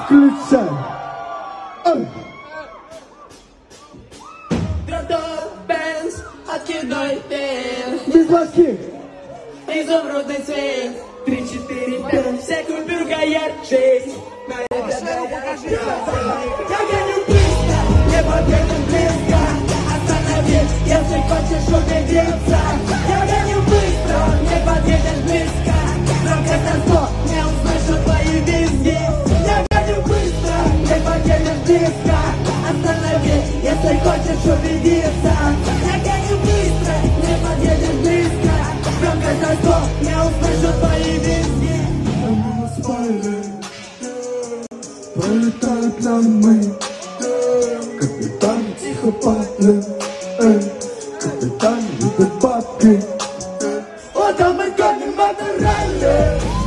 Включай. Тротор, Бенз, откидной тен. Без башки. Изумрудный цвет. 3, 4, 5, вся купюрка ярче. Я гоню быстро, не подъедем близко. Остановись, если хочешь убедиться. Я гоню быстро, не подъедешь близко. Громко на 100, не услышу твои визги. Я гоню быстро, не подъедешь близко. Остановись, если хочешь убедиться. Я гоню быстро, не подъедешь близко. Громко на 100, не услышу твои визги. Пролетают лямы. Капитан психопатный. Капитан любит бабки. Вот там мы гоним мотороллер.